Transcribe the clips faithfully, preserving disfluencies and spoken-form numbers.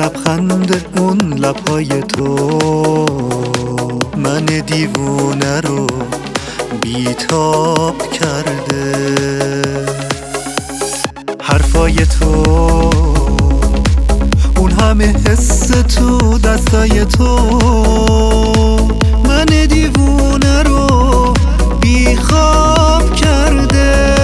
لبخند اون لبهای تو من دیوونه رو بیتاب کرده. حرفای تو، اون همه حس تو دستای تو من دیوونه رو بیخواب کرده.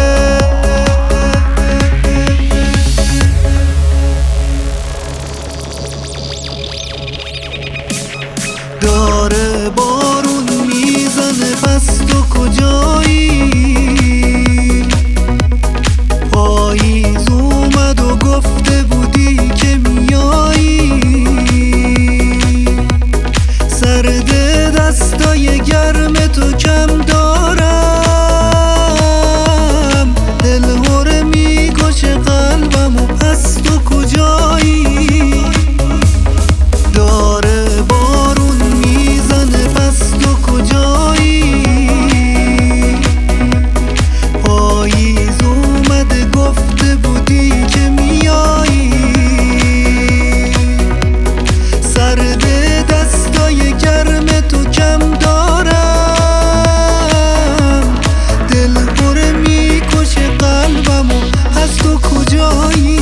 داره بارون میزنه پس تو کجایی؟ پاییز اومد و گفته بودی که میایی. سرد دستای گرم تو کم دارم، دلهوره میکشه قلبم و پس تو کجایی؟ داره بارون میزنه پس تو کجایی؟ پاییز اومده گفته بودی که میایی. سرد دستای گرم تو کم دارم، دلهوره میکشه قلبم و پس تو کجایی؟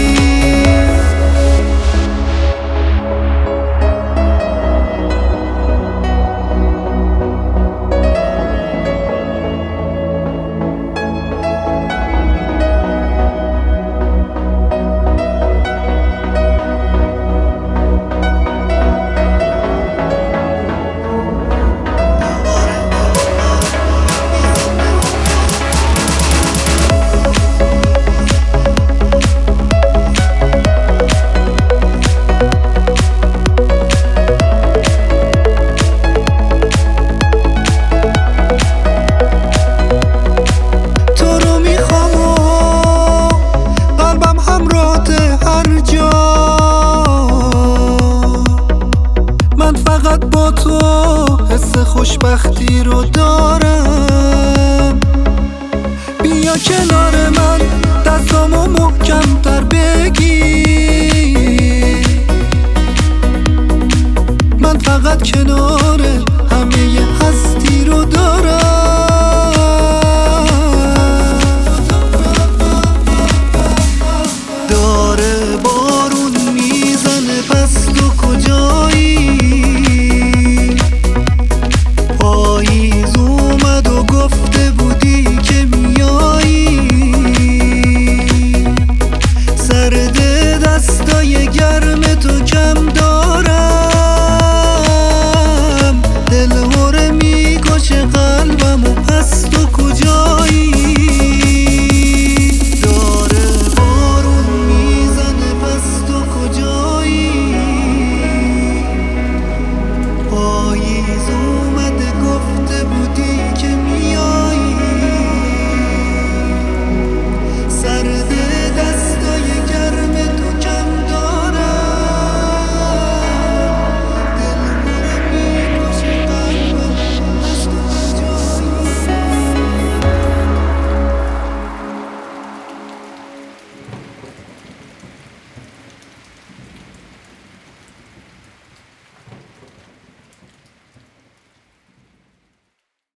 با تو حس خوشبختی رو دارم. بیا کنار من دستامو محکم تر بگیر، من فقط کنارت